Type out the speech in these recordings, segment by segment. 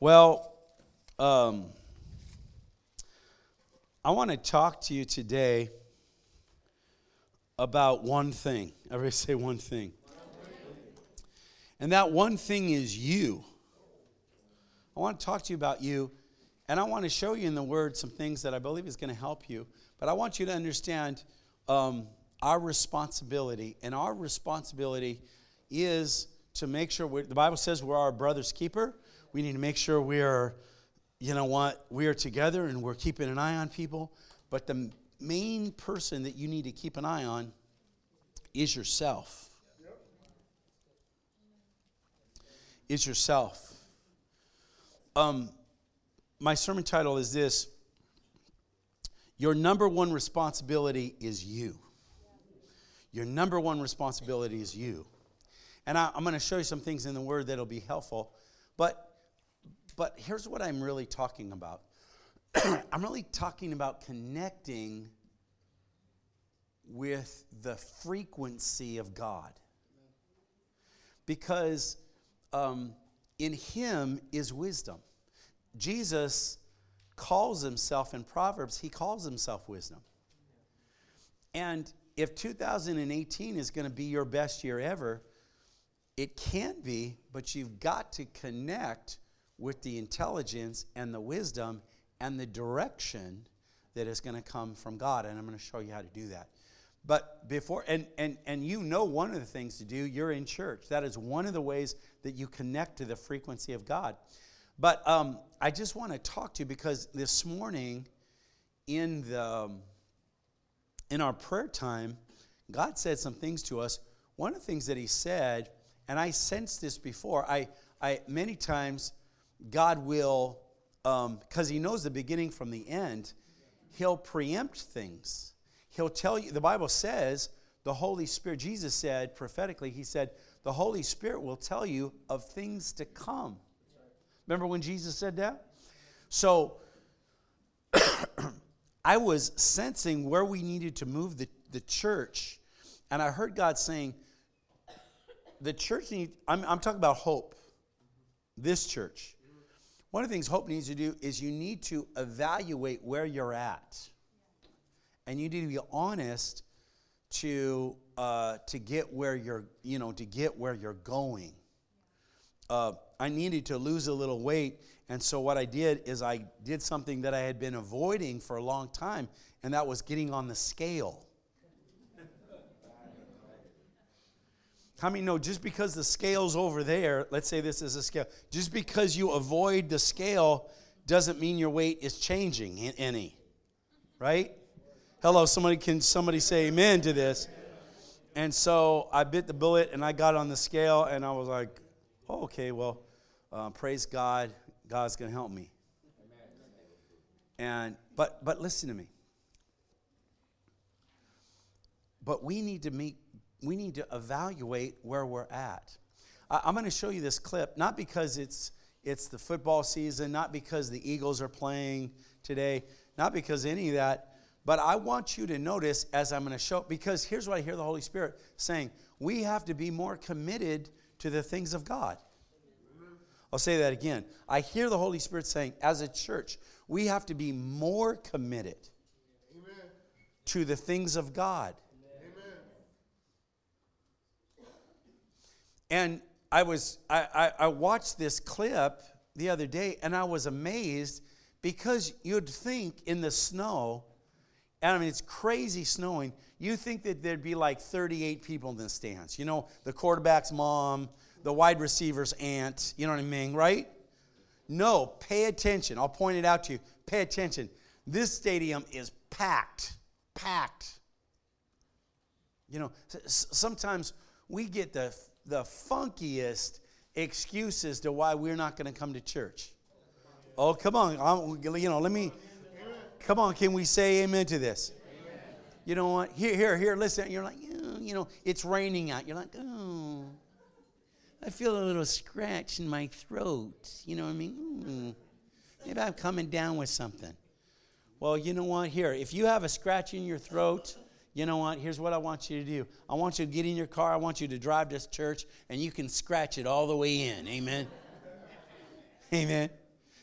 Well, I want to talk to you today about one thing. Everybody say one thing. And that one thing is you. I want to talk to you about you, and I want to show you in the Word some things that I believe is going to help you. But I want you to understand our responsibility, and our responsibility is to make sure, the Bible says we're our brother's keeper. We need to make sure we are together and we're keeping an eye on people. But the main person that you need to keep an eye on is yourself. Is yourself. My sermon title is this: your number one responsibility is you. Your number one responsibility is you. And I'm going to show you some things in the Word that'll be helpful. But here's what I'm really talking about. I'm really talking about connecting with the frequency of God. Because in Him is wisdom. Jesus calls Himself in Proverbs, He calls Himself wisdom. And if 2018 is going to be your best year ever, it can be, but you've got to connect with the intelligence and the wisdom and the direction that is going to come from God. And I'm going to show you how to do that. But before, and you know one of the things to do, you're in church. That is one of the ways that you connect to the frequency of God. But I just want to talk to you because this morning in our prayer time, God said some things to us. One of the things that He said, and I sensed this before, I many times God will, because He knows the beginning from the end, He'll preempt things. He'll tell you, the Bible says, the Holy Spirit, Jesus said prophetically, He said, the Holy Spirit will tell you of things to come. Remember when Jesus said that? So, I was sensing where we needed to move the church, and I heard God saying, the church needs, I'm talking about Hope, this church. One of the things Hope needs to do is you need to evaluate where you're at. And you need to be honest to get where you're, to get where you're going. I needed to lose a little weight, and so what I did is I did something that I had been avoiding for a long time, and that was getting on the scale. How many know just because the scale's over there, let's say this is a scale, just because you avoid the scale doesn't mean your weight is changing any, right? Hello, somebody say amen to this? And so I bit the bullet and I got on the scale and I was like, oh, okay, well, praise God, God's going to help me. And but listen to me. But we need to evaluate where we're at. I'm going to show you this clip, not because it's the football season, not because the Eagles are playing today, not because any of that, but I want you to notice as I'm going to show, because here's what I hear the Holy Spirit saying. We have to be more committed to the things of God. I'll say that again. I hear the Holy Spirit saying, as a church, we have to be more committed to the things of God. And I watched this clip the other day, and I was amazed because you'd think in the snow, and I mean it's crazy snowing, you think that there'd be like 38 people in the stands. You know, the quarterback's mom, the wide receiver's aunt, you know what I mean, right? No, pay attention. I'll point it out to you. Pay attention. This stadium is packed. You know, sometimes we get the funkiest excuses to why we're not going to come to church. Oh, come on. Come on, can we say amen to this? Amen. You know what? Here, listen. You're like, it's raining out. You're like, oh, I feel a little scratch in my throat. You know what I mean? Maybe I'm coming down with something. Well, you know what? Here, if you have a scratch in your throat, you know what? Here's what I want you to do. I want you to get in your car. I want you to drive to church, and you can scratch it all the way in. Amen? Amen?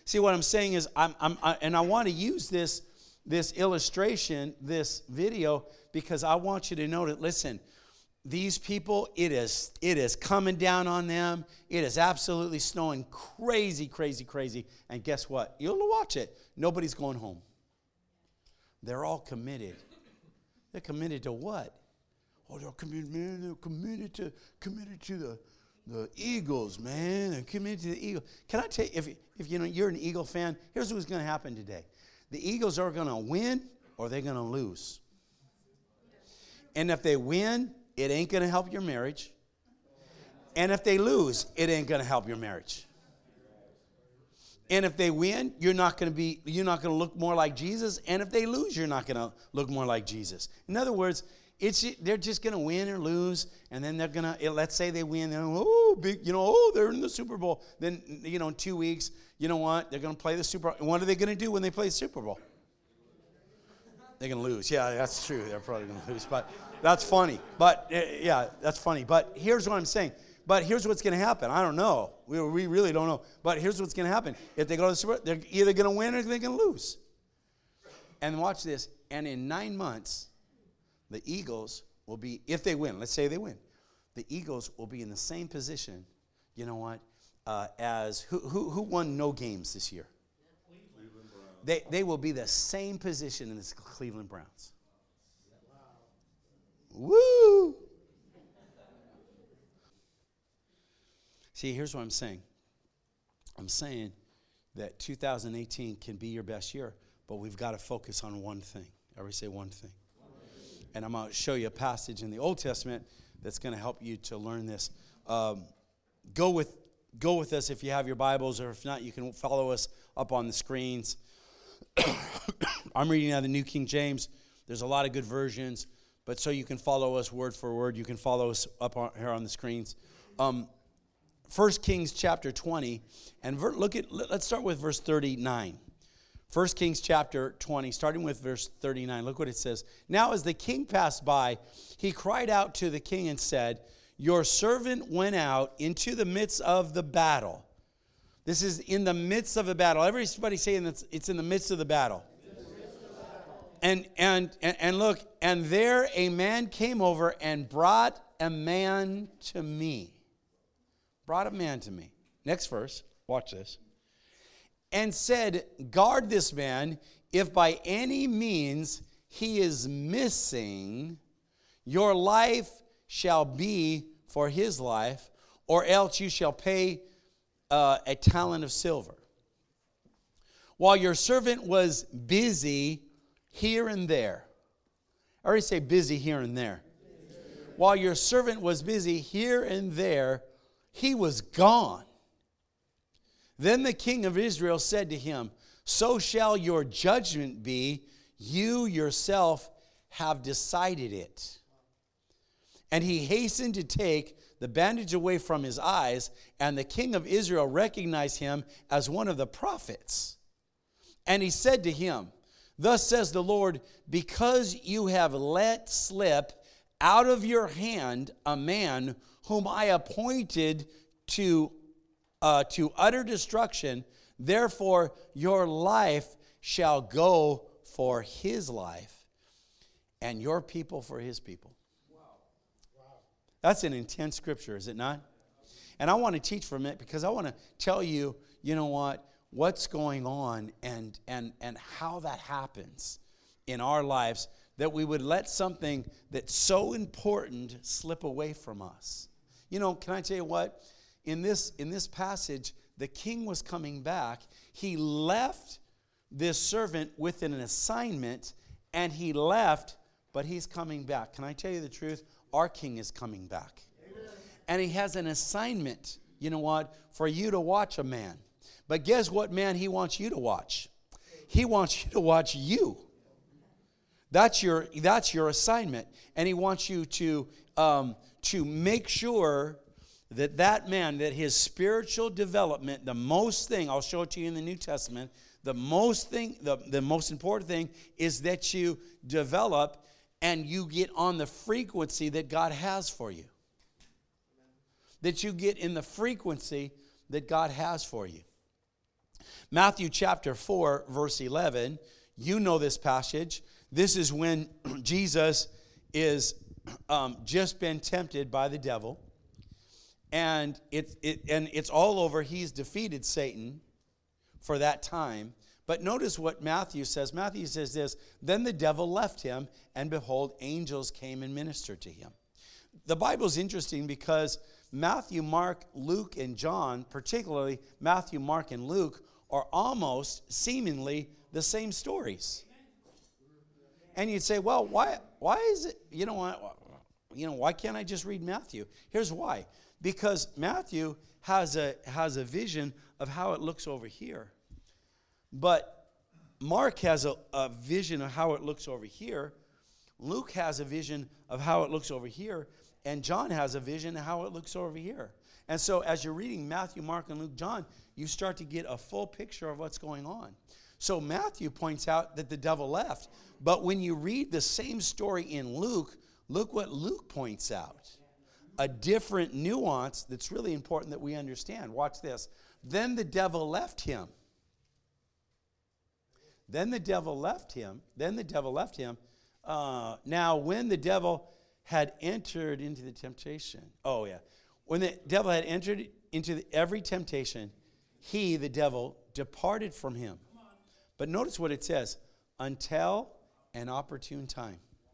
See, what I'm saying is, and I want to use this illustration, this video, because I want you to know that, listen, these people, it is coming down on them. It is absolutely snowing crazy, crazy, crazy. And guess what? You'll watch it. Nobody's going home. They're all committed. They're committed to what? Oh, they're committed, man. They're committed to the Eagles, man. They're committed to the Eagles. Can I tell you, if you're an Eagle fan, here's what's going to happen today. The Eagles are going to win or they're going to lose. And if they win, it ain't going to help your marriage. And if they lose, it ain't going to help your marriage. And if they win, you're not going to look more like Jesus. And if they lose, you're not going to look more like Jesus. In other words, they're just going to win or lose, and then they're going to, let's say they win, they're in the Super Bowl. Then, in 2 weeks, you know what? They're going to play the Super Bowl. And what are they going to do when they play the Super Bowl? They're going to lose. Yeah, that's true. They're probably going to lose, but that's funny. But, yeah, that's funny. But here's what I'm saying. But here's what's going to happen. I don't know. We really don't know. But here's what's going to happen. If they go to the Super Bowl, they're either going to win or they're going to lose. And watch this. And in 9 months, the Eagles will be, if they win, let's say they win, the Eagles will be in the same position, you know what, as, who won no games this year? Cleveland Browns. They will be the same position in the Cleveland Browns. Wow. Woo! See, here's what I'm saying. I'm saying that 2018 can be your best year, but we've got to focus on one thing. Everybody say one thing. And I'm going to show you a passage in the Old Testament that's going to help you to learn this. Go with us if you have your Bibles, or if not, you can follow us up on the screens. I'm reading out of the New King James. There's a lot of good versions, but so you can follow us word for word. You can follow us up here on the screens. 1 Kings chapter 20, and let's start with verse 39. 1 Kings chapter 20, starting with verse 39. Look what it says. Now as the king passed by, he cried out to the king and said, "Your servant went out into the midst of the battle." This is in the midst of the battle. Everybody saying that it's in the midst of the battle. And look, and there a man came over and brought a man to me. Brought a man to me. Next verse. Watch this. And said, "Guard this man, if by any means he is missing, your life shall be for his life, or else you shall pay a talent of silver." While your servant was busy here and there. I already say busy here and there. While your servant was busy here and there, he was gone. Then the king of Israel said to him, "So shall your judgment be. You yourself have decided it." And he hastened to take the bandage away from his eyes, and the king of Israel recognized him as one of the prophets. And he said to him, "Thus says the Lord, because you have let slip out of your hand a man whom I appointed to utter destruction, therefore your life shall go for his life, and your people for his people." Wow. That's an intense scripture, is it not? And I want to teach from it because I want to tell you, you know what's going on and how that happens in our lives, that we would let something that's so important slip away from us. You know, can I tell you what? In this passage, the king was coming back. He left this servant with an assignment, and he left, but he's coming back. Can I tell you the truth? Our king is coming back. Amen. And he has an assignment, you know what, for you to watch a man. But guess what man he wants you to watch? He wants you to watch you. That's your assignment. And he wants you to make sure that man, that his spiritual development, the most thing, I'll show it to you in the New Testament, the most important thing is that you develop and you get on the frequency that God has for you. That you get in the frequency that God has for you. Matthew chapter 4, verse 11, you know this passage. This is when Jesus is just been tempted by the devil. And it's all over. He's defeated Satan for that time. But notice what Matthew says. Matthew says this, then the devil left him, and behold, angels came and ministered to him. The Bible's interesting because Matthew, Mark, Luke, and John, particularly Matthew, Mark, and Luke, are almost seemingly the same stories. And you'd say, well, why is it, why can't I just read Matthew? Here's why. Because Matthew has a vision of how it looks over here. But Mark has a vision of how it looks over here. Luke has a vision of how it looks over here. And John has a vision of how it looks over here. And so as you're reading Matthew, Mark, and Luke, John, you start to get a full picture of what's going on. So Matthew points out that the devil left. But when you read the same story in Luke, look what Luke points out. A different nuance that's really important that we understand. Watch this. Then the devil left him. Now, when the devil had entered into the temptation. When the devil had entered into every temptation, he, the devil, departed from him. But notice what it says, until an opportune time.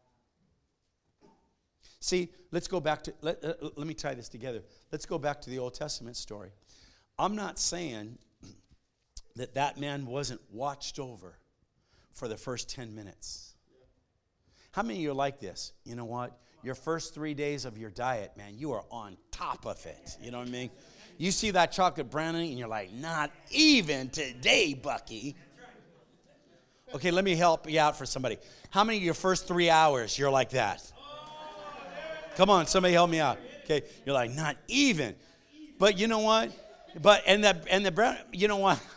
See, let's go back to, let me tie this together. Let's go back to the Old Testament story. I'm not saying that man wasn't watched over for the first 10 minutes. How many of you are like this? You know what? Your first 3 days of your diet, man, you are on top of it. You know what I mean? You see that chocolate brownie and you're like, not even today, Bucky. Okay, let me help you out for somebody. How many of your first 3 hours you're like that? Come on, somebody help me out. Okay, you're like, not even. But you know what? And the brown, you know what?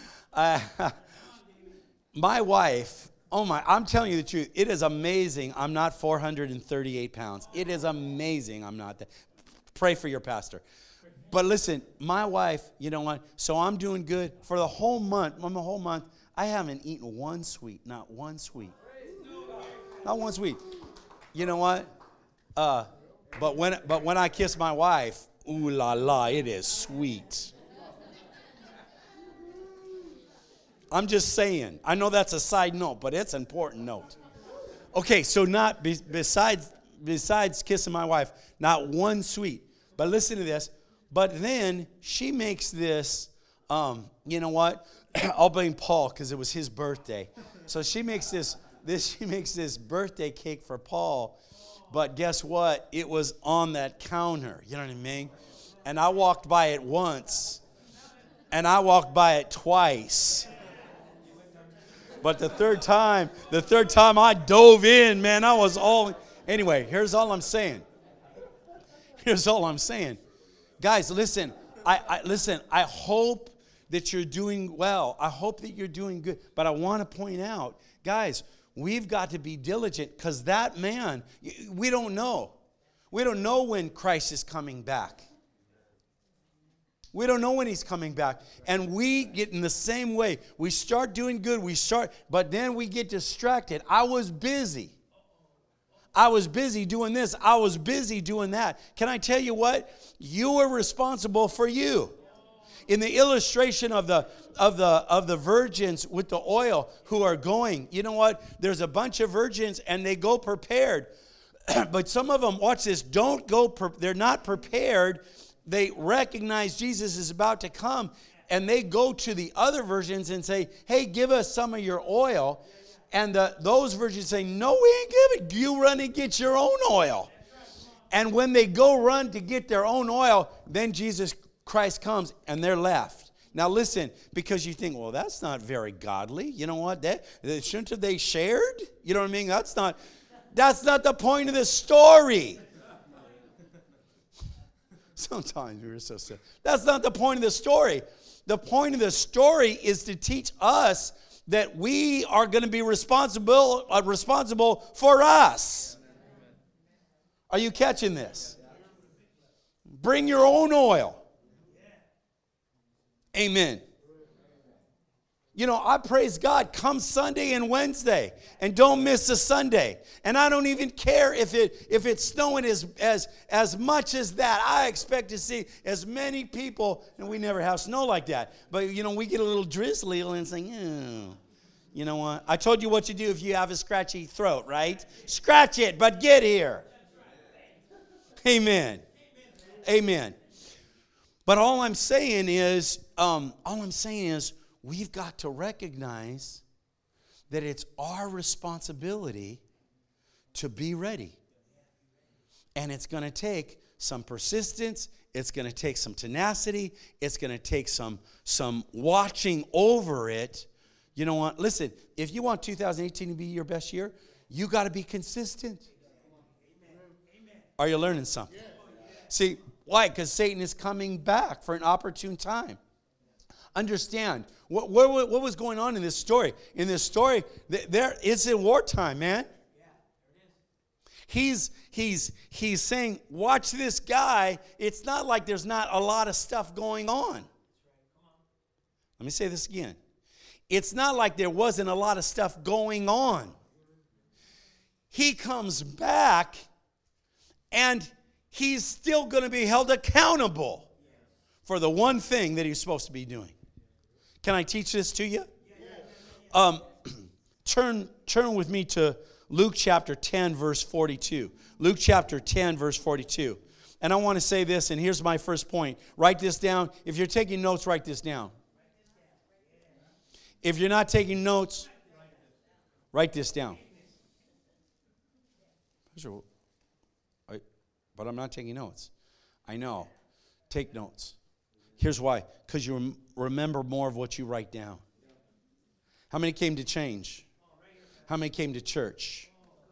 My wife, I'm telling you the truth. It is amazing. I'm not 438 pounds. It is amazing. I'm not that. Pray for your pastor. But listen, my wife, you know what? So I'm doing good for the whole month. I haven't eaten one sweet, not one sweet. Not one sweet. You know what? But when I kiss my wife, ooh la la, it is sweet. I'm just saying. I know that's a side note, but it's an important note. Okay, so not besides kissing my wife, not one sweet. But listen to this. But then she makes this. You know what? I'll blame Paul because it was his birthday. So she makes this birthday cake for Paul. But guess what? It was on that counter. You know what I mean? And I walked by it once. And I walked by it twice. But the third time I dove in, man, I was all... Anyway, here's all I'm saying. Guys, listen. I hope that you're doing well. I hope that you're doing good. But I want to point out, guys, we've got to be diligent because that man, we don't know. We don't know when Christ is coming back. We don't know when he's coming back. And we get in the same way. We start doing good. But then we get distracted. I was busy doing this. I was busy doing that. Can I tell you what? You are responsible for you. In the illustration of the virgins with the oil who are going, you know what? There's a bunch of virgins and they go prepared. But some of them, watch this, they're not prepared. They recognize Jesus is about to come, and they go to the other virgins and say, hey, give us some of your oil. And those virgins say, no, we ain't give it. You run and get your own oil. And when they go run to get their own oil, then Jesus Christ comes and they're left. Now listen, because you think, well, that's not very godly. You know what? Shouldn't have they shared? You know what I mean? That's not the point of the story. Sometimes we're so silly. That's not the point of the story. The point of the story is to teach us that we are going to be responsible for us. Are you catching this? Bring your own oil. Amen. I praise God, come Sunday and Wednesday, and don't miss a Sunday. And I don't even care if it's snowing as much as that. I expect to see as many people, and we never have snow like that. But, we get a little drizzly and it's like, you know what? I told you what to do if you have a scratchy throat, right? Scratch it, but get here. Amen. Amen. But all I'm saying is, we've got to recognize that it's our responsibility to be ready. And it's going to take some persistence. It's going to take some tenacity. It's going to take some watching over it. You know what? Listen, if you want 2018 to be your best year, you got to be consistent. Are you learning something? See, why? Because Satan is coming back for an opportune time. Understand, what was going on in this story? In this story, it's in wartime, man. He's saying, watch this guy. It's not like there's not a lot of stuff going on. Let me say this again. It's not like there wasn't a lot of stuff going on. He comes back, and he's still going to be held accountable for the one thing that he's supposed to be doing. Can I teach this to you? Turn with me to Luke chapter 10, verse 42. Luke chapter 10, verse 42. And I want to say this, and here's my first point. Write this down. If you're taking notes, write this down. If you're not taking notes, write this down. But I'm not taking notes. I know. Take notes. Here's why. Because you remember more of what you write down. How many came to change? How many came to church?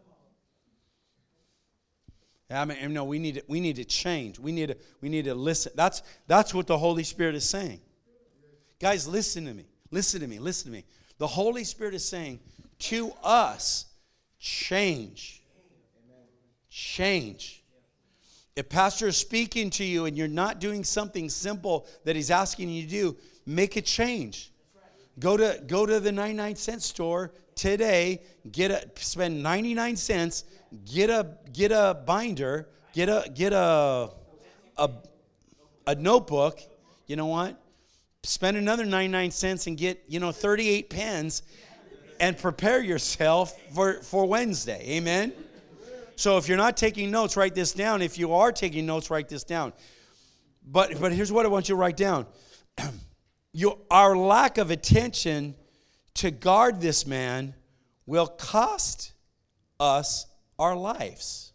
No, we need to change. We need to listen. That's what the Holy Spirit is saying. Guys, listen to me. Listen to me. Listen to me. The Holy Spirit is saying to us, change. Change. If pastor is speaking to you and you're not doing something simple that he's asking you to do, make a change. Go to the 99-cent store today, spend 99 cents, get a binder, get a notebook. You know what? Spend another 99 cents and get 38 pens and prepare yourself for Wednesday. Amen. So if you're not taking notes, write this down. If you are taking notes, write this down. But here's what I want you to write down. Our lack of attention to guard this man will cost us our lives.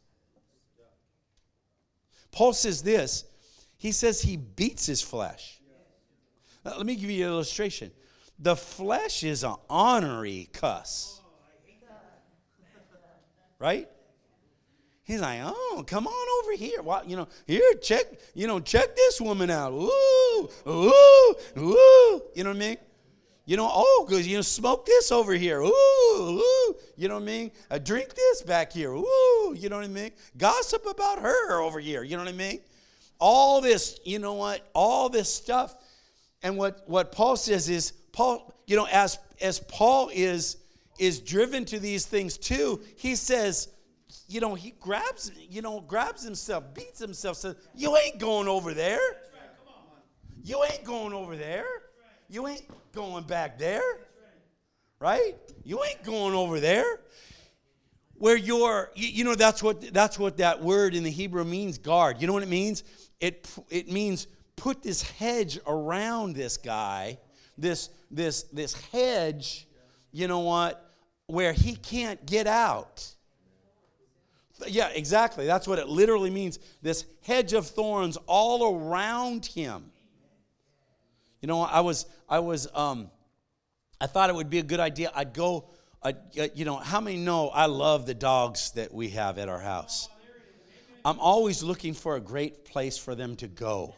Paul says this. He says he beats his flesh. Now, let me give you an illustration. The flesh is an ornery cuss. Right? He's like, oh, come on over here. Well, here, check this woman out. Ooh, ooh, ooh. You know what I mean? Because, smoke this over here. Ooh, ooh. You know what I mean? Drink this back here. Ooh, you know what I mean? Gossip about her over here. You know what I mean? All this, all this stuff. And what Paul says is, as Paul is driven to these things too, he says, he grabs himself, beats himself, says, you ain't going over there. You ain't going over there. You ain't going back there. Right? You ain't going over there. Where you're, that's what that word in the Hebrew means, guard. You know what it means? It means put this hedge around this guy, this hedge, where he can't get out. Yeah, exactly. That's what it literally means. This hedge of thorns all around him. I thought it would be a good idea. I'd go, how many know I love the dogs that we have at our house? I'm always looking for a great place for them to go.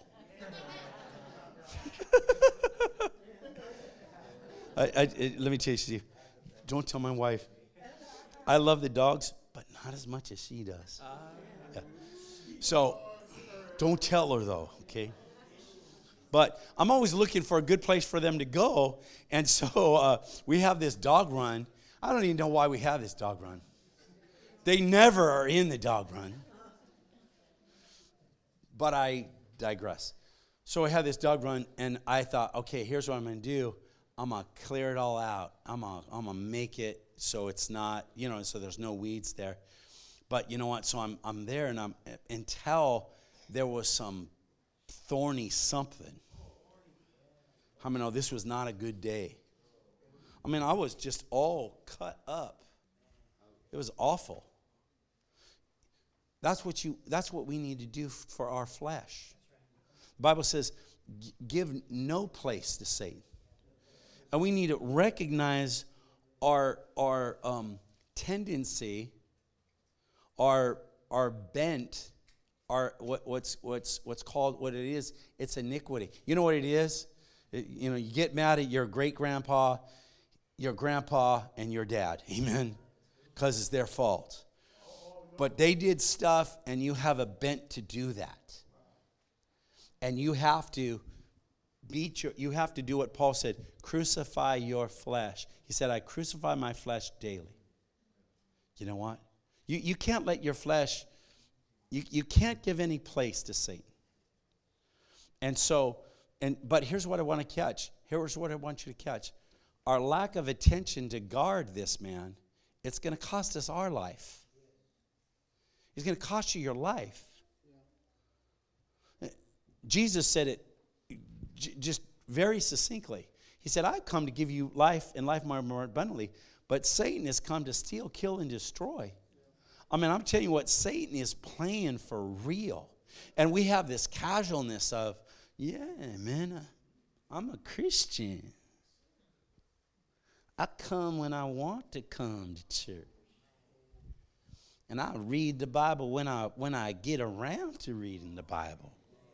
Let me tell you, Steve, don't tell my wife. I love the dogs, but not as much as she does. Yeah. So, don't tell her, though, okay? But I'm always looking for a good place for them to go. And so we have this dog run. I don't even know why we have this dog run. They never are in the dog run. But I digress. So I had this dog run, and I thought, okay, here's what I'm going to do. I'm going to clear it all out. I'm going to make it so it's not, so there's no weeds there. But you know what? So I'm there, and until there was some thorny something. How many know this was not a good day? I mean, I was just all cut up. It was awful. That's what we need to do for our flesh. The Bible says, give no place to Satan. And we need to recognize our tendency, our bent, our what's called what it is. It's iniquity. You know what it is? You get mad at your great-grandpa, your grandpa, and your dad. Amen? Because it's their fault. But they did stuff, and you have a bent to do that. And you have to you have to do what Paul said, crucify your flesh. He said, I crucify my flesh daily. You know what? You can't let your flesh, you can't give any place to Satan. And so, but here's what I want to catch. Here's what I want you to catch. Our lack of attention to guard this man, it's going to cost us our life. It's going to cost you your life. Jesus said it just very succinctly. He said, I've come to give you life and life more abundantly, but Satan has come to steal, kill, and destroy. I mean, I'm telling you what, Satan is playing for real. And we have this casualness of, yeah, man, I'm a Christian. I come when I want to come to church. And I read the Bible when I get around to reading the Bible.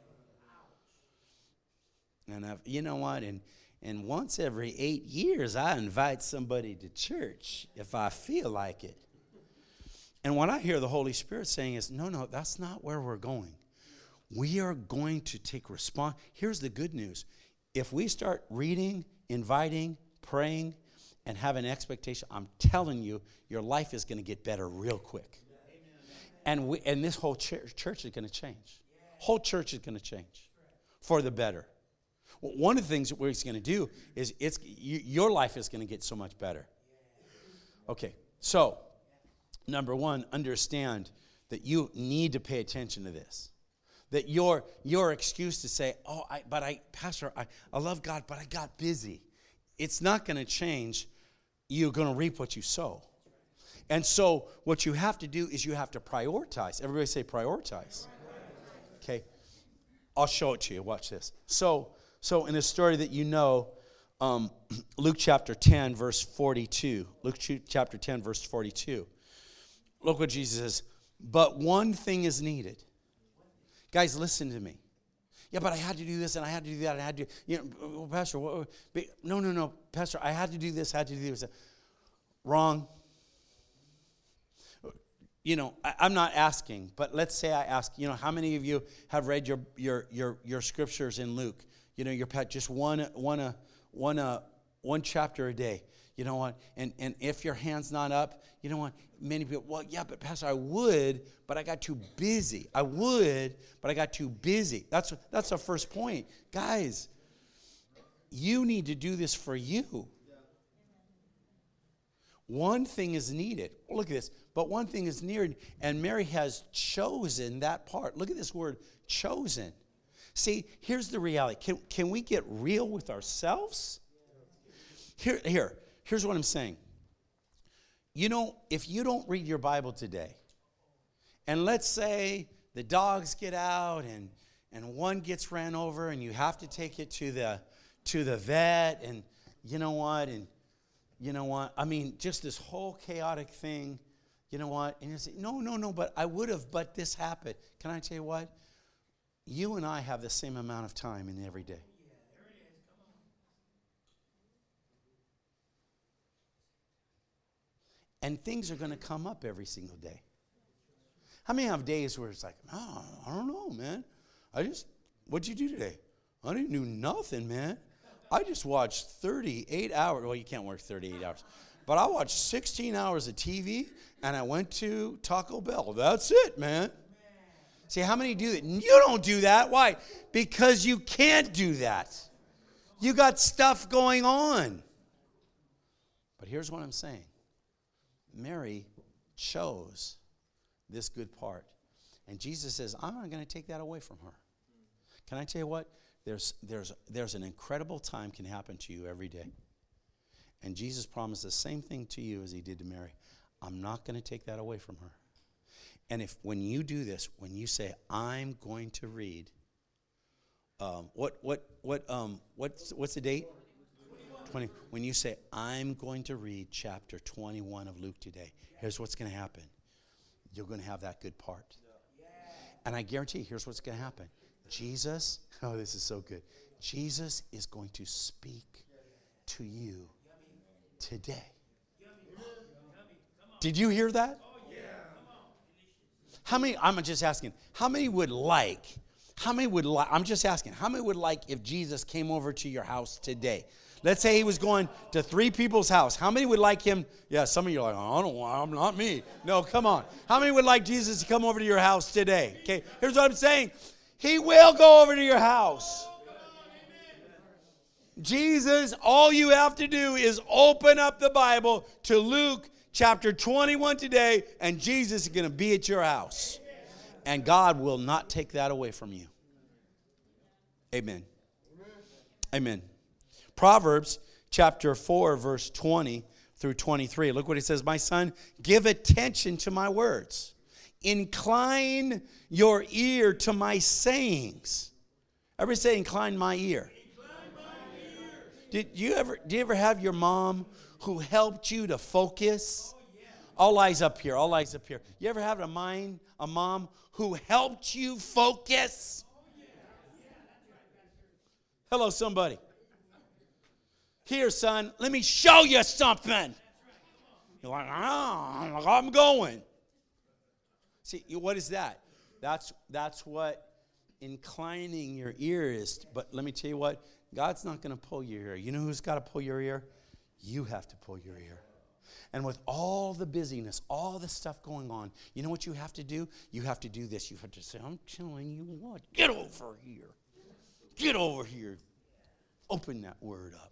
And you know what? And once every 8 years, I invite somebody to church if I feel like it. And what I hear the Holy Spirit saying is, no, that's not where we're going. We are going to take response. Here's the good news. If we start reading, inviting, praying, and have an expectation, I'm telling you, your life is going to get better real quick. And this whole church is going to change. Whole church is going to change for the better. One of the things that we're going to do is your life is going to get so much better. Okay, so number one, understand that you need to pay attention to this. That your excuse to say, Pastor, I love God, but I got busy. It's not going to change. You're going to reap what you sow. And so what you have to do is you have to prioritize. Everybody say prioritize. Okay, I'll show it to you. Watch this. So in a story that you know, Luke chapter 10, verse 42. Luke chapter 10, verse 42. Look what Jesus says. But one thing is needed. Guys, listen to me. Yeah, but I had to do this, and I had to do that, and I had to, Pastor, no, Pastor, I had to do this, I had to do this. Wrong. I'm not asking, but let's say I ask, how many of you have read your scriptures in Luke? Your pet just one chapter a day. You know what? And if your hand's not up, you know what? Many people, well, yeah, but Pastor, I would, but I got too busy. I would, but I got too busy. That's our first point. Guys, you need to do this for you. One thing is needed. Look at this. But one thing is needed, and Mary has chosen that part. Look at this word, chosen. See, here's the reality. Can we get real with ourselves? Here's what I'm saying. If you don't read your Bible today, and let's say the dogs get out and one gets ran over and you have to take it to the vet, and you know what? I mean, just this whole chaotic thing, you know what? And you say, no, but I would have, but this happened. Can I tell you what? You and I have the same amount of time in every day. And things are going to come up every single day. How many have days where it's like, I don't know, man. What'd you do today? I didn't do nothing, man. I just watched 38 hours. Well, you can't work 38 hours. But I watched 16 hours of TV, and I went to Taco Bell. That's it, man. See, how many do that? You don't do that. Why? Because you can't do that. You got stuff going on. But here's what I'm saying. Mary chose this good part. And Jesus says, I'm not going to take that away from her. Can I tell you what? There's an incredible time can happen to you every day. And Jesus promised the same thing to you as he did to Mary. I'm not going to take that away from her. And when you do this, when you say, I'm going to read, what's the date? 20. When you say, I'm going to read chapter 21 of Luke today, here's what's going to happen. You're going to have that good part. And I guarantee you, here's what's going to happen. Jesus, oh, this is so good. Jesus is going to speak to you today. Did you hear that? How many, I'm just asking, how many would like if Jesus came over to your house today? Let's say he was going to 3 people's house. How many would like him? Yeah, some of you are like, I don't want, I'm not me. No, come on. How many would like Jesus to come over to your house today? Okay, here's what I'm saying. He will go over to your house. Jesus, all you have to do is open up the Bible to Luke chapter 21 today, and Jesus is going to be at your house. And God will not take that away from you. Amen. Amen. Proverbs chapter 4, verse 20 through 23. Look what it says. My son, give attention to my words. Incline your ear to my sayings. Everybody say, incline my ear. Did you ever have your mom who helped you to focus? All eyes up here, all eyes up here. You ever have a mom who helped you focus? Hello, somebody. Here, son, let me show you something. You're like, I'm going. See, what is that? That's what inclining your ear is. But let me tell you what, God's not going to pull your ear. You know who's got to pull your ear? You have to pull your ear. And with all the busyness, all the stuff going on, you know what you have to do? You have to do this. You have to say, I'm telling you what, get over here. Get over here. Open that word up.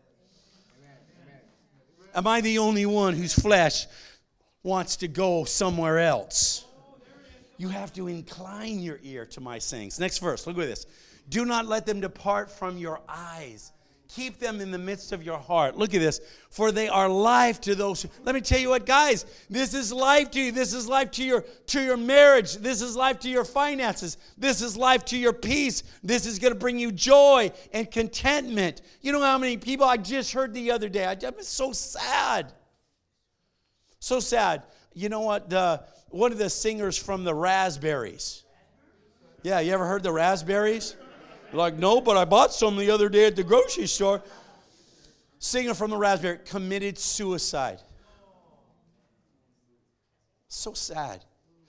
Am I the only one whose flesh wants to go somewhere else? You have to incline your ear to my sayings. Next verse, look at this. Do not let them depart from your eyes. Keep them in the midst of your heart. Look at this. For they are life to those who... Let me tell you what, guys. This is life to you. This is life to your marriage. This is life to your finances. This is life to your peace. This is going to bring you joy and contentment. You know how many people I just heard the other day? I'm so sad. So sad. You know what? One of the singers from the Raspberries. Yeah, you ever heard the Raspberries? You're like, no, but I bought some the other day at the grocery store. Singer from the Raspberry committed suicide. So sad.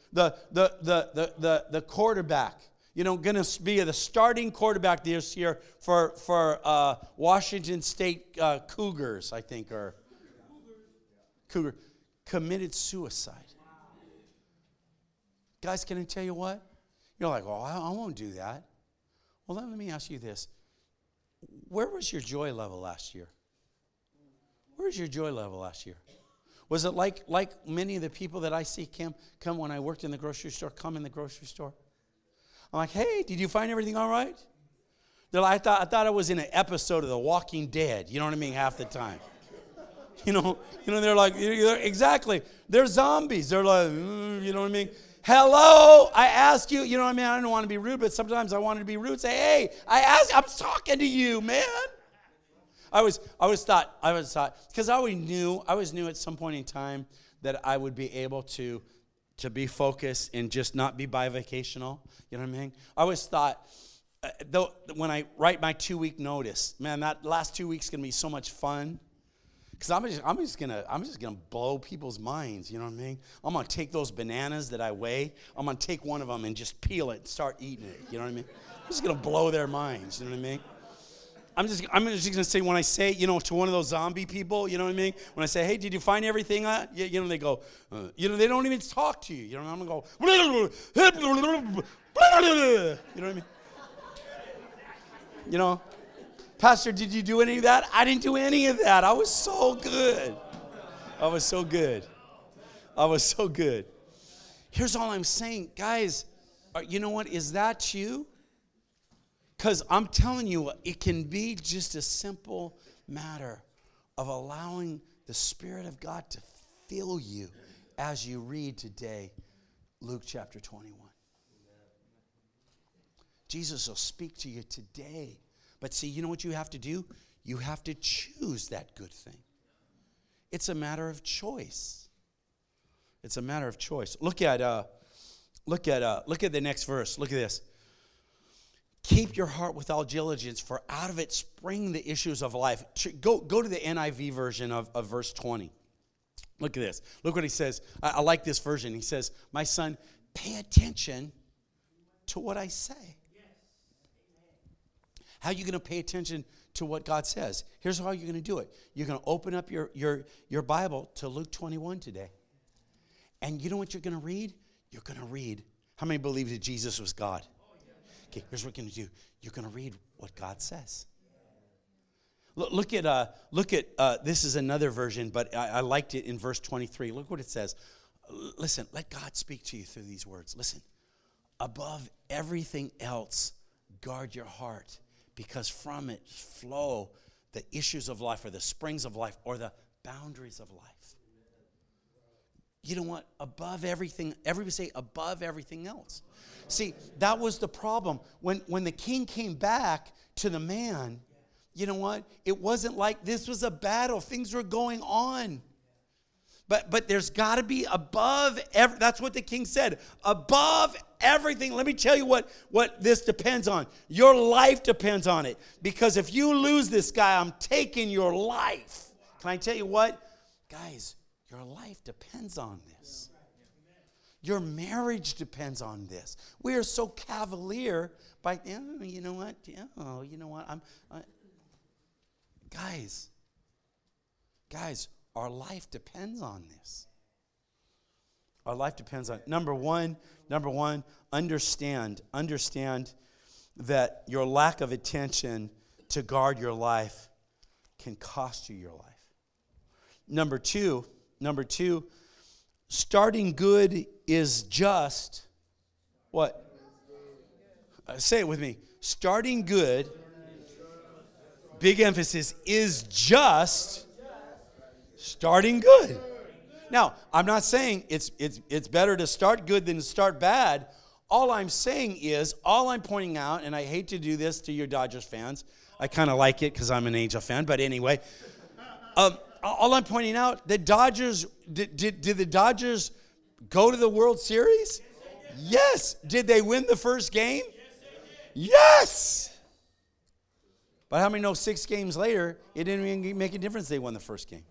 The quarterback, going to be the starting quarterback this year for Washington State Cougars, I think, or Cougar, committed suicide. Guys, can I tell you what? You're like, well, I won't do that. Well, let me ask you this. Where was your joy level last year? Where was your joy level last year? Was it like many of the people that I see come when I worked in the grocery store, come in the grocery store? I'm like, hey, did you find everything all right? They're like, I thought I was in an episode of The Walking Dead. You know what I mean? Half the time. They're like, exactly. They're zombies. They're like, you know what I mean? Hello, I ask you, I don't want to be rude, but sometimes I want to be rude. Say, hey, I'm talking to you, man. I was thought, because I always knew at some point in time that I would be able to be focused and just not be bivocational. You know what I mean? I always thought, when I write my 2-week notice, man, that last 2 weeks is going to be so much fun. Because I'm just gonna blow people's minds. You know what I mean? I'm gonna take those bananas that I weigh. I'm gonna take one of them and just peel it and start eating it. You know what I mean? I'm just gonna blow their minds. You know what I mean? I'm just gonna say, when I say, to one of those zombie people, you know what I mean? When I say, hey, did you find everything? They go, they don't even talk to you. You know, I'm gonna go, you know what I mean? Pastor, did you do any of that? I didn't do any of that. I was so good. I was so good. Here's all I'm saying. Guys, you know what? Is that you? Because I'm telling you, it can be just a simple matter of allowing the Spirit of God to fill you as you read today Luke chapter 21. Jesus will speak to you today. But see, you know what you have to do? You have to choose that good thing. It's a matter of choice. It's a matter of choice. Look at the next verse. Look at this. Keep your heart with all diligence, for out of it spring the issues of life. Go to the NIV version of verse 20. Look at this. Look what he says. I like this version. He says, my son, pay attention to what I say. How are you going to pay attention to what God says? Here's how you're going to do it. You're going to open up your Bible to Luke 21 today. And you know what you're going to read? You're going to read. How many believe that Jesus was God? Okay, here's what you're going to do. You're going to read what God says. Look at this is another version, but I liked it in verse 23. Look what it says. Listen, let God speak to you through these words. Listen, above everything else, guard your heart, because from it flow the issues of life, or the springs of life, or the boundaries of life. You know what? Above everything, everybody say above everything else. See, that was the problem. When the king came back to the man, you know what? It wasn't like this was a battle. Things were going on. But there's got to be above that's what the king said. Above everything. Let me tell you what this depends on. Your life depends on it. Because if you lose this guy, I'm taking your life. Can I tell you what? Guys, your life depends on this. Your marriage depends on this. We are so cavalier by, you know what? Oh, you know what? Guys, our life depends on this. Our life depends on it. Number one, understand that your lack of attention to guard your life can cost you your life. Number two, starting good is just what? Say it with me. Starting good, big emphasis, is just starting good. Now, I'm not saying it's better to start good than to start bad. All I'm pointing out, and I hate to do this to your Dodgers fans. I kind of like it because I'm an Angel fan, but anyway. All I'm pointing out, the Dodgers, did the Dodgers go to the World Series? Yes. Did they win the first game? Yes. But how many know 6 games later, it didn't even make a difference they won the first game?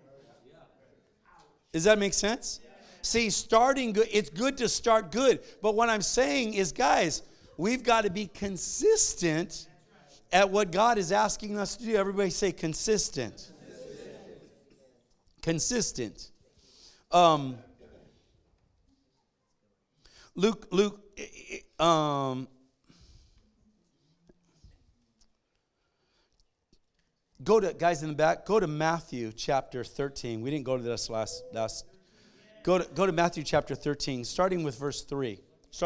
Does that make sense? See, starting good, it's good to start good. But what I'm saying is, guys, we've got to be consistent at what God is asking us to do. Everybody say consistent. Consistent. Luke, go to, guys in the back, go to Matthew chapter 13. We didn't go to this last. Go to Matthew chapter 13, starting with verse 3.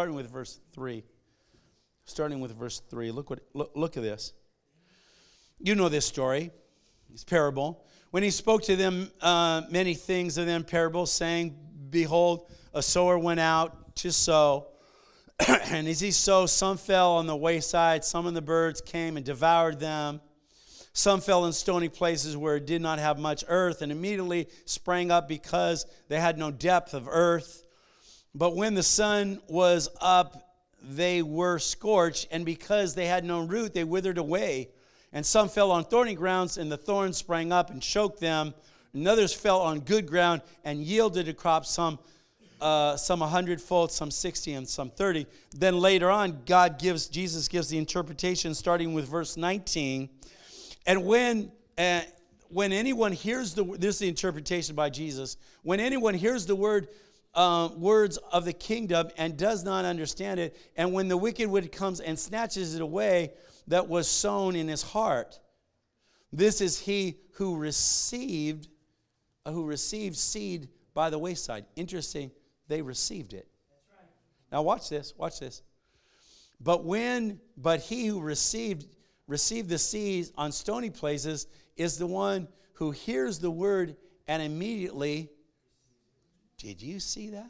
Look at this. You know this story. It's parable. When he spoke to them many things of them parables, saying, behold, a sower went out to sow. And as he sowed, some fell on the wayside, some of the birds came and devoured them. Some fell in stony places where it did not have much earth, and immediately sprang up because they had no depth of earth. But when the sun was up, they were scorched, and because they had no root, they withered away. And some fell on thorny grounds, and the thorns sprang up and choked them. And others fell on good ground and yielded a crop, some 100-fold, some 60, and some 30. Then later on, Jesus gives the interpretation starting with verse 19. And when anyone hears this is the interpretation by Jesus. When anyone hears the words of the kingdom and does not understand it, and when the wicked one comes and snatches it away that was sown in his heart, this is he who received seed by the wayside. Interesting, they received it. Now watch this. But he who received the seed on stony places is the one who hears the word and immediately. Did you see that?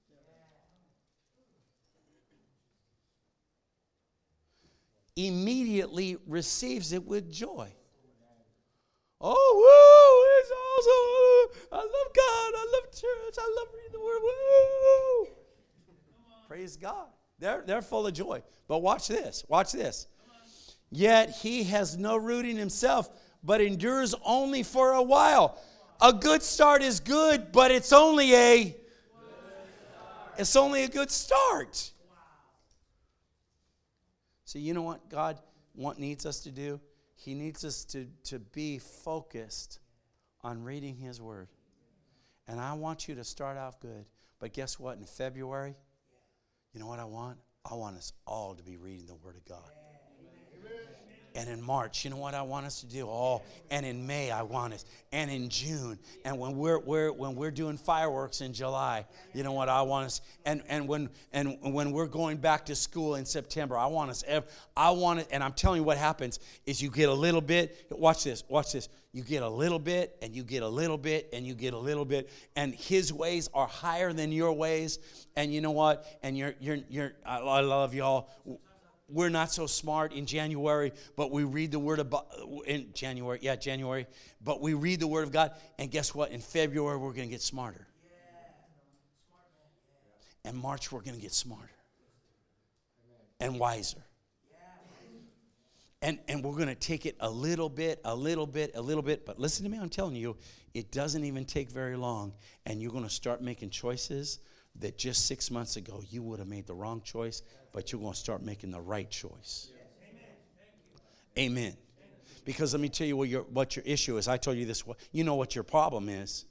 Immediately receives it with joy. Oh, woo, it's awesome. I love God. I love church. I love reading the word. Woo. Praise God. They're full of joy. But watch this. Yet he has no root in himself, but endures only for a while. A good start is good, but it's only a good start. So you know what God needs us to do? He needs us to be focused on reading his word. And I want you to start off good. But guess what? In February, you know what I want? I want us all to be reading the word of God. And in March, you know what I want us to do? And in May, I want us. And in June, and when we're doing fireworks in July, you know what I want us. And when we're going back to school in September, I want us. I want it. And I'm telling you, what happens is you get a little bit. Watch this. You get a little bit, and you get a little bit, and you get a little bit, and his ways are higher than your ways. And you know what? And I love y'all. We're not so smart in January, but we read the word in January. But we read the word of God, and guess what? In February, we're going to get smarter. And March, we're going to get smarter and wiser. And we're going to take it a little bit. But listen to me, I'm telling you, it doesn't even take very long, and you're going to start making choices that just 6 months ago you would have made the wrong choice, but you're going to start making the right choice. Amen. Because let me tell you what your issue is. I told you this. You know what your problem is.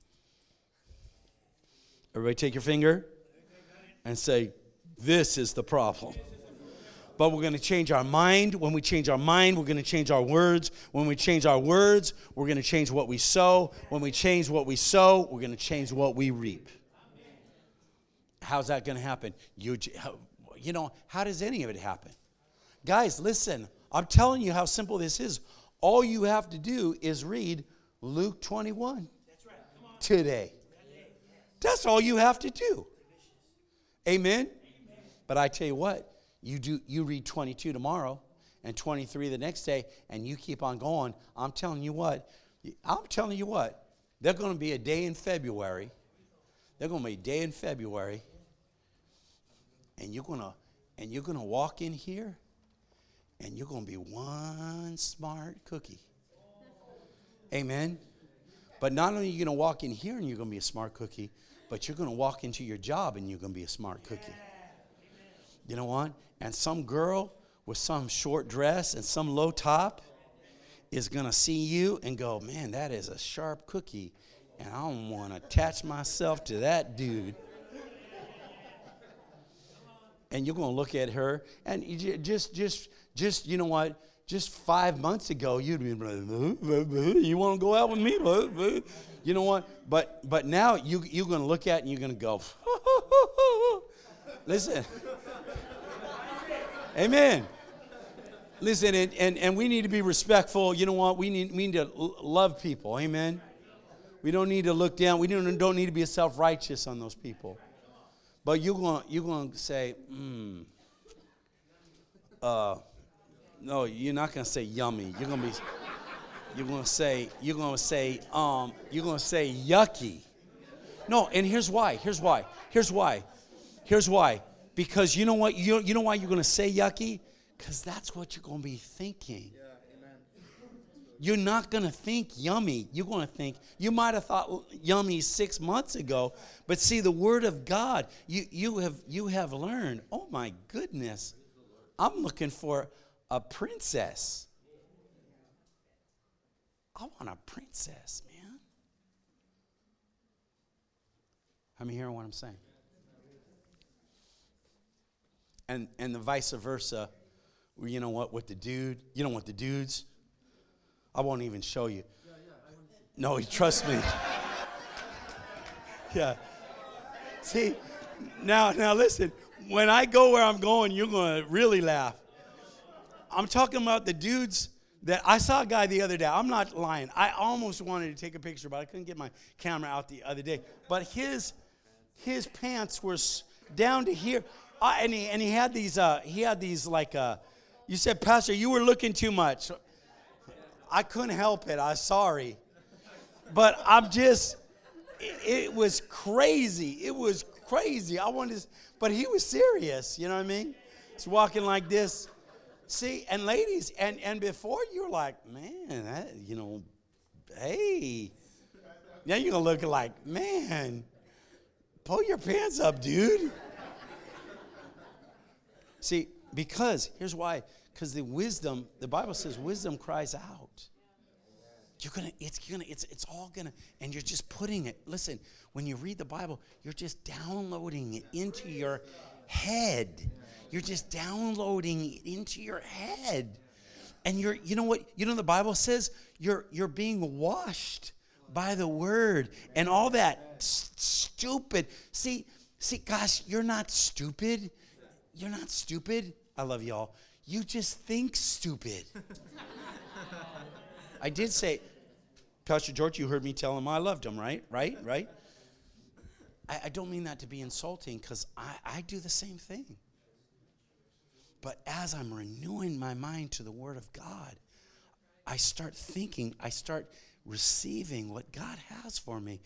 Everybody take your finger and say, this is the problem. But we're going to change our mind. When we change our mind, we're going to change our words. When we change our words, we're going to change what we sow. When we change what we sow, we're going to change what we reap. How's that going to happen? You know, how does any of it happen? Guys, listen. I'm telling you how simple this is. All you have to do is read Luke 21 today. That's all you have to do. Amen? But I tell you what, you read 22 tomorrow and 23 the next day, and you keep on going. I'm telling you what, there's going to be a day in February. And you're gonna walk in here, and you're gonna be one smart cookie. Amen. But not only are you gonna walk in here and you're gonna be a smart cookie, but you're gonna walk into your job and you're gonna be a smart cookie. You know what? And some girl with some short dress and some low top is gonna see you and go, man, that is a sharp cookie, and I don't want to attach myself to that dude. And you're going to look at her, and you just you know what? Just 5 months ago, you'd be like, you want to go out with me? You know what? But now you're going to look at it, and you're going to go, listen. Amen. Listen, and we need to be respectful. You know what? We need to love people. Amen. We don't need to look down. We don't need to be self-righteous on those people. But you're going to say, no, you're not going to say yummy. You're going to say yucky. No, and here's why. Because you know what? You know why you're going to say yucky? Because that's what you're going to be thinking. Yeah, amen. You're not going to think yummy. You're going to think, you might have thought yummy 6 months ago, but see, the Word of God, you have learned, oh my goodness, I'm looking for a princess. I want a princess, man. I'm hearing what I'm saying. And the vice versa, you know what, with the dude, you don't want the dudes. I won't even show you. No, trust me. Yeah. See, now listen, when I go where I'm going, you're going to really laugh. I'm talking about the dudes that I saw a guy the other day. I'm not lying. I almost wanted to take a picture, but I couldn't get my camera out the other day. But his pants were down to here. And he had these like, you said, Pastor, you were looking too much. I couldn't help it. I'm sorry. But it was crazy. It was crazy. But he was serious, you know what I mean? He's walking like this. See, and ladies, and before you're like, man, that, hey. Now you're going to look like, man, pull your pants up, dude. See, because, here's why. Because the Bible says wisdom cries out. It's all gonna, and you're just putting it. Listen, when you read the Bible, you're just downloading it into your head. You're just downloading it into your head. And you know what? You know the Bible says you're being washed by the word and all that stupid. See, gosh, you're not stupid. You're not stupid. I love y'all. You just think stupid. I did say, Pastor George, you heard me tell him I loved him, right? Right? I don't mean that to be insulting, because I do the same thing. But as I'm renewing my mind to the Word of God, I start thinking, I start receiving what God has for me.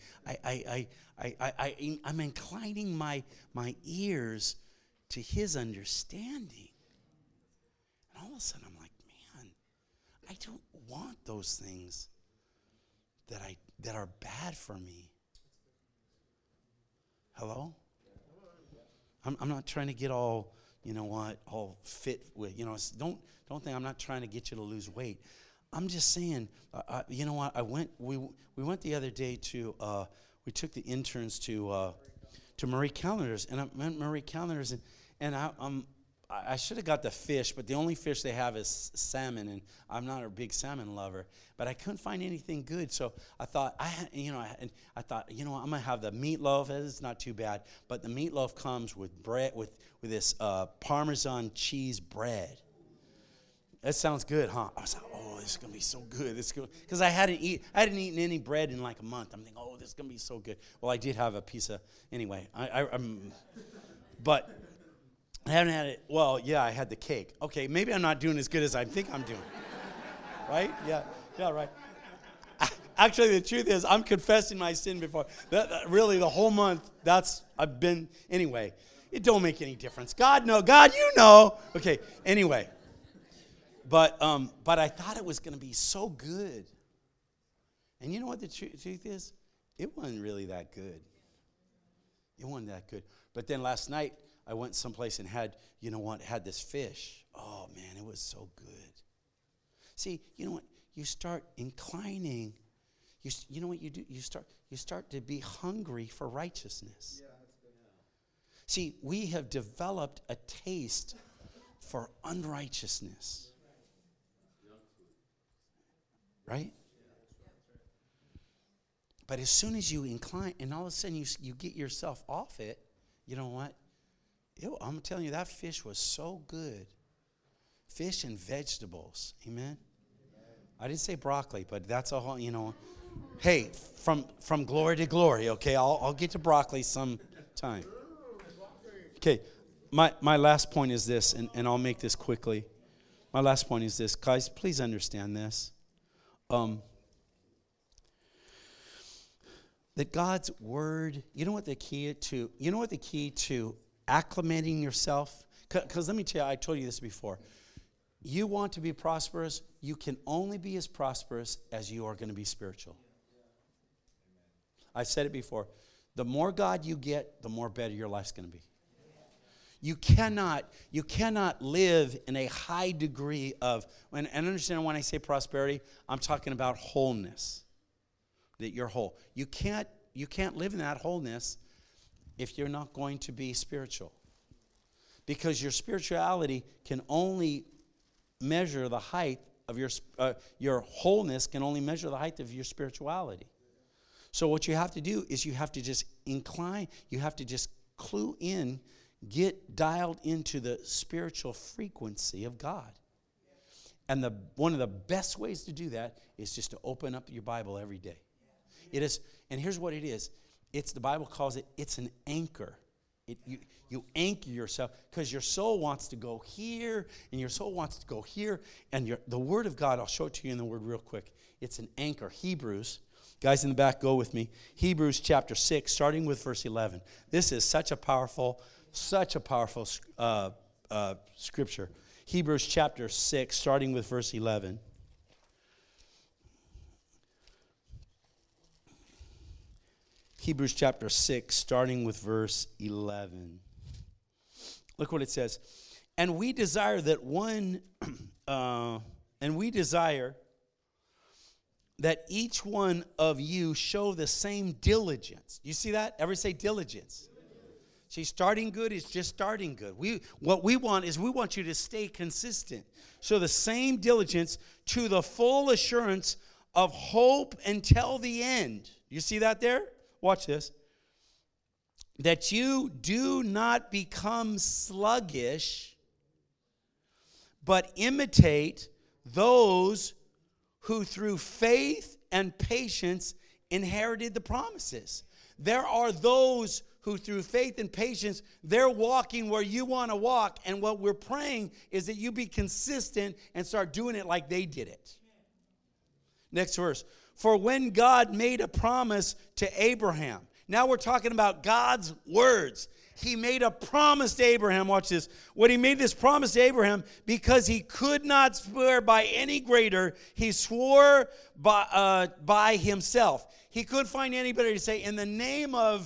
I'm inclining my ears to His understanding. And all of a sudden I'm like, man, I don't want those things that are bad for me. Hello? I'm not trying to get all, all fit with, don't think I'm not trying to get you to lose weight. I'm just saying, you know what? We went the other day to, we took the interns to Marie Callender's, and I met Marie Callender's, and I should have got the fish, but the only fish they have is salmon, and I'm not a big salmon lover. But I couldn't find anything good, so I thought I'm gonna have the meatloaf. It's not too bad, but the meatloaf comes with bread, with this Parmesan cheese bread. That sounds good, huh? I was like, oh, this is gonna be so good. This is good, because I hadn't eaten any bread in like a month. I'm thinking, oh, this is gonna be so good. Well, I did have a piece of anyway. But I haven't had it. Well, yeah, I had the cake. Okay, maybe I'm not doing as good as I think I'm doing. Right? Yeah, right. Actually, the truth is, I'm confessing my sin before. Really, the whole month, I've been, anyway. It don't make any difference. God, you know. Okay, anyway. But I thought it was going to be so good. And you know what the truth is? It wasn't really that good. It wasn't that good. But then last night, I went someplace and had this fish. Oh, man, it was so good. See, you know what? You start inclining. You know what you do? You start to be hungry for righteousness. Yeah, that's good. See, we have developed a taste for unrighteousness. Right? But as soon as you incline, and all of a sudden you get yourself off it, you know what? I'm telling you, that fish was so good. Fish and vegetables. Amen? I didn't say broccoli, but that's a whole, Hey, from glory to glory, okay? I'll get to broccoli sometime. Okay, my last point is this, and I'll make this quickly. My last point is this. Guys, please understand this. That God's word, you know what the key to acclimating yourself? Because let me tell you, I told you this before. You want to be prosperous, you can only be as prosperous as you are going to be spiritual. I've said it before. The more God you get, the more better your life's going to be. You cannot live in a high degree of, and understand when I say prosperity, I'm talking about wholeness. That you're whole. You can't live in that wholeness if you're not going to be spiritual. Because your spirituality can only measure the height of your wholeness can only measure the height of your spirituality. So what you have to do is you have to just incline, you have to just clue in, get dialed into the spiritual frequency of God. And one of the best ways to do that is just to open up your Bible every day. It is, and here's what it is. It's, the Bible calls it, it's an anchor. You anchor yourself because your soul wants to go here and your soul wants to go here. And the Word of God, I'll show it to you in the Word real quick. It's an anchor. Hebrews, guys in the back, go with me. Hebrews chapter 6, starting with verse 11. This is such a powerful scripture. Hebrews chapter 6, starting with verse 11. Hebrews chapter 6, starting with verse 11. Look what it says. And we desire that each one of you show the same diligence. You see that? Everybody say diligence. See, starting good is just starting good. What we want you to stay consistent. So the same diligence to the full assurance of hope until the end. You see that there? Watch this. That you do not become sluggish, but imitate those who through faith and patience inherited the promises. There are those who through faith and patience, they're walking where you want to walk. And what we're praying is that you be consistent and start doing it like they did it. Next verse. For when God made a promise to Abraham. Now we're talking about God's words. He made a promise to Abraham. Watch this. When he made this promise to Abraham, because he could not swear by any greater, he swore by himself. He couldn't find anybody to say, in the name of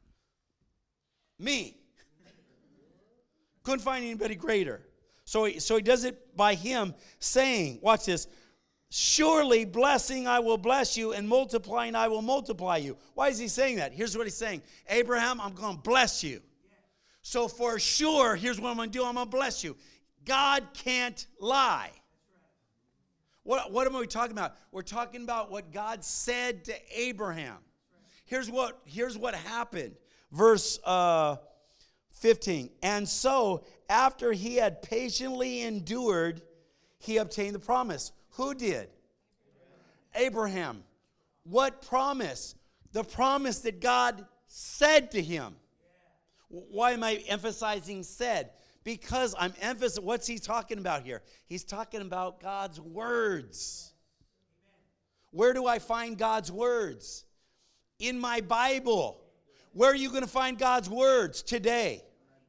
me. Couldn't find anybody greater. So he does it by him saying, watch this, surely blessing I will bless you, and multiplying I will multiply you. Why is he saying that? Here's what he's saying. Abraham, I'm going to bless you. So for sure, here's what I'm going to do. I'm going to bless you. God can't lie. What am we talking about? We're talking about what God said to Abraham. Here's what happened. Verse 15. And so, after he had patiently endured, he obtained the promise. Who did? Abraham. What promise? The promise that God said to him. Why am I emphasizing said? Because I'm emphasizing, what's he talking about here? He's talking about God's words. Where do I find God's words? In my Bible. Where are you going to find God's words today?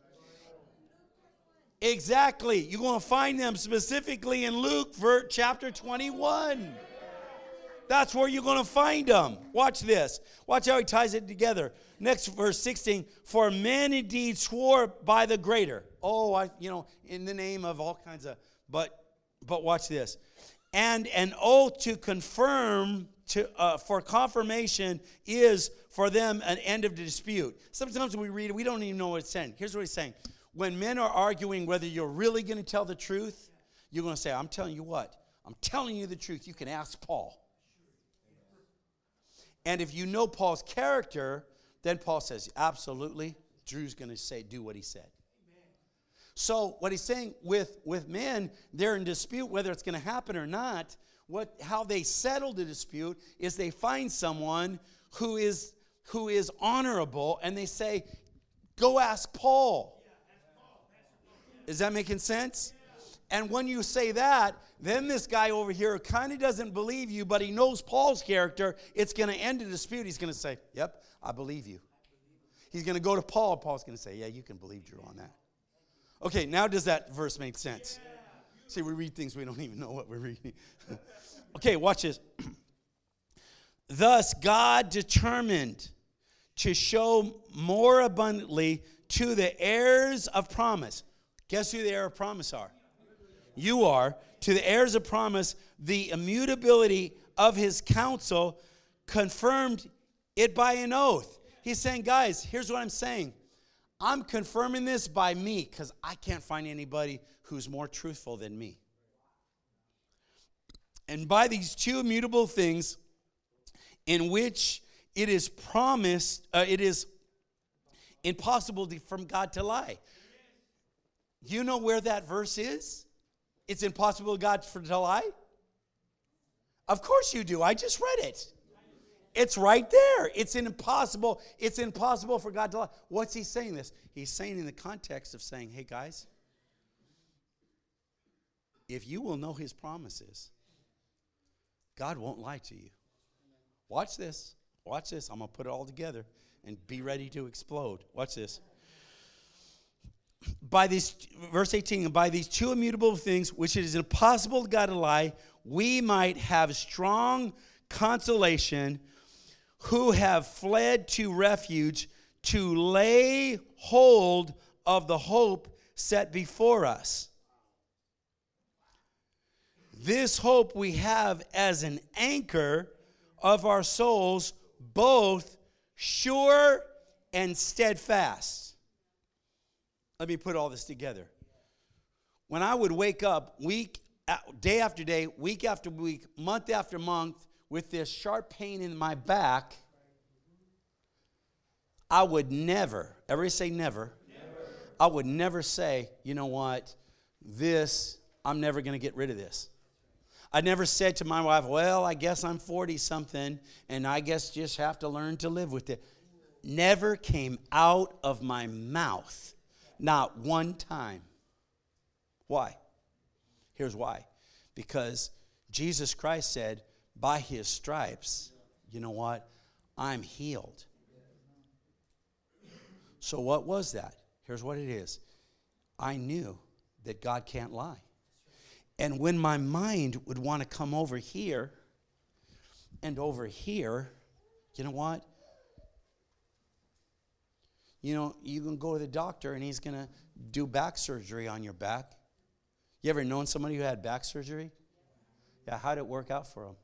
Exactly. You're going to find them specifically in Luke chapter 21. That's where you're going to find them. Watch this. Watch how he ties it together. Next verse 16. For men indeed swore by the greater. In the name of all kinds of, but watch this. And an oath to confirm, for confirmation is for them an end of the dispute. Sometimes we read it, we don't even know what it's saying. Here's what he's saying. When men are arguing whether you're really going to tell the truth, you're going to say, I'm telling you what? I'm telling you the truth. You can ask Paul. And if you know Paul's character, then Paul says, absolutely, Drew's going to do what he said. So what he's saying with men, they're in dispute whether it's going to happen or not. How they settle the dispute is they find someone who is honorable, and they say, go ask Paul. Is that making sense? And when you say that, then this guy over here kind of doesn't believe you, but he knows Paul's character. It's going to end the dispute. He's going to say, yep, I believe you. He's going to go to Paul. Paul's going to say, yeah, you can believe Drew on that. Okay, now does that verse make sense? See, we read things we don't even know what we're reading. Okay, watch this. Thus, God determined to show more abundantly to the heirs of promise. Guess who the heir of promise are? You are. To the heirs of promise, the immutability of his counsel confirmed it by an oath. He's saying, guys, here's what I'm saying. I'm confirming this by me because I can't find anybody who's more truthful than me. And by these two immutable things in which it is promised, it is impossible from God to lie. You know where that verse is? It's impossible God to lie? Of course you do. I just read it. It's right there. It's impossible for God to lie. What's he saying this? He's saying in the context of saying, hey guys, if you will know his promises, God won't lie to you. Watch this. Watch this. I'm going to put it all together and be ready to explode. Watch this. By these, verse 18, by these two immutable things, which it is impossible to God to lie, we might have strong consolation who have fled to refuge to lay hold of the hope set before us. This hope we have as an anchor of our souls, both sure and steadfast. Let me put all this together. When I would wake up day after day, week after week, month after month, with this sharp pain in my back, I would never, everybody say never. I would never say, you know what, I'm never going to get rid of this. I never said to my wife, well, I guess I'm 40-something, and I guess just have to learn to live with it. Never came out of my mouth, not one time. Why? Here's why. Because Jesus Christ said, by his stripes, you know what? I'm healed. So what was that? Here's what it is. I knew that God can't lie. And when my mind would want to come over here and over here, you know what? You know, you can go to the doctor and he's going to do back surgery on your back. You ever known somebody who had back surgery? Yeah, how did it work out for them?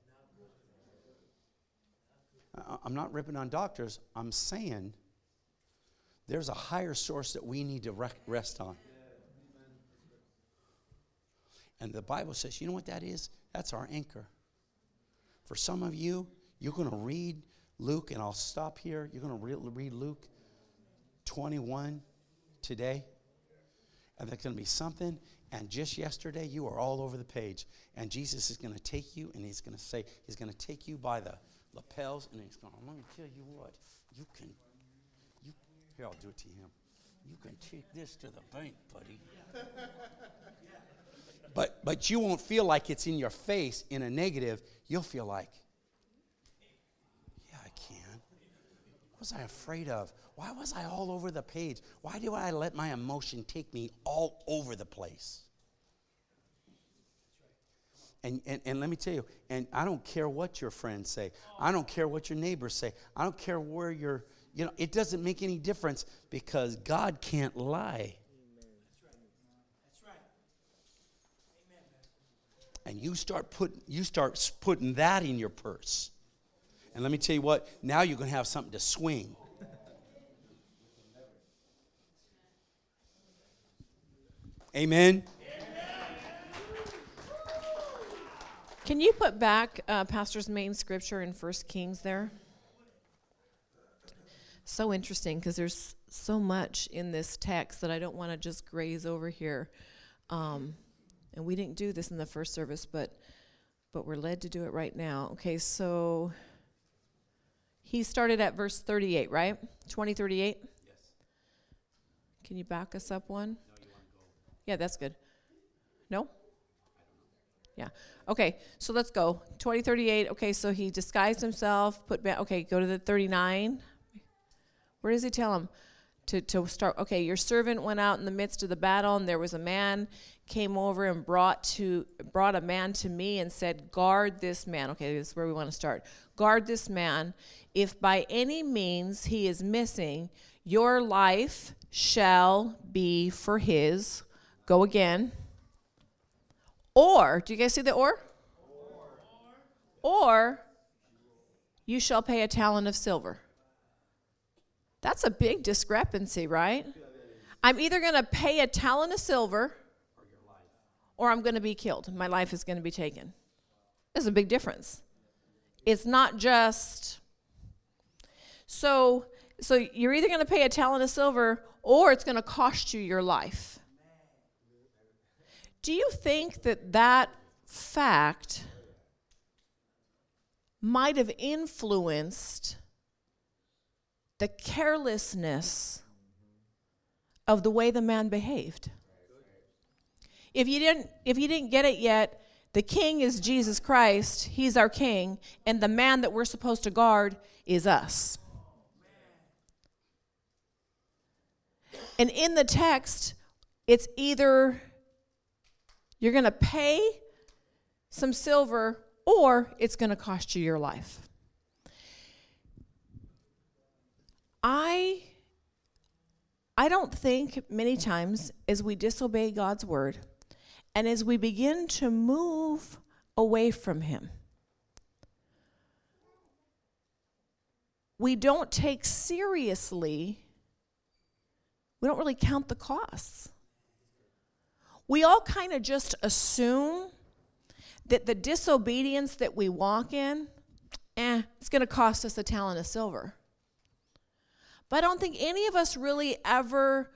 I'm not ripping on doctors. I'm saying there's a higher source that we need to rest on. And the Bible says, you know what that is? That's our anchor. For some of you, you're going to read Luke, and I'll stop here. You're going to read Luke 21 today. And there's going to be something. And just yesterday, you were all over the page. And Jesus is going to take you, and he's going to say, he's going to take you by the lapels, and he's going to, let me tell you what, here, I'll do it to him. You can take this to the bank, buddy. But you won't feel like it's in your face in a negative. You'll feel like, yeah, I can. What was I afraid of? Why was I all over the page? Why do I let my emotion take me all over the place? And let me tell you, and I don't care what your friends say. I don't care what your neighbors say. I don't care where you're, it doesn't make any difference because God can't lie. And you start putting that in your purse. And let me tell you what, now you're going to have something to swing. Amen. Can you put back Pastor's main scripture in 1 Kings there? So interesting because there's so much in this text that I don't want to just graze over here. And we didn't do this in the first service, but we're led to do it right now. Okay, so he started at verse 38, right? 20:38? Yes. Can you back us up one? No, you want to go. Yeah, that's good. No? Yeah. Okay, so let's go. 20:38. Okay, so he disguised himself, put back. Okay, go to the 39. Where does he tell him? to start. Okay, your servant went out in the midst of the battle, and there was a man came over and brought a man to me and said, guard this man. Okay, this is where we want to start. Guard this man. If by any means he is missing, your life shall be for his. Go again. Or, do you guys see the or? Or you shall pay a talent of silver. That's a big discrepancy, right? I'm either going to pay a talent of silver or I'm going to be killed. My life is going to be taken. There's a big difference. It's not just... So you're either going to pay a talent of silver or it's going to cost you your life. Do you think that fact might have influenced the carelessness of the way the man behaved? If you didn't get it yet, the king is Jesus Christ. He's our king, and the man that we're supposed to guard is us. And in the text, it's either you're going to pay some silver or it's going to cost you your life. I don't think many times as we disobey God's word and as we begin to move away from him, we don't take seriously, we don't really count the costs. We all kind of just assume that the disobedience that we walk in, it's going to cost us a talent of silver. But I don't think any of us really ever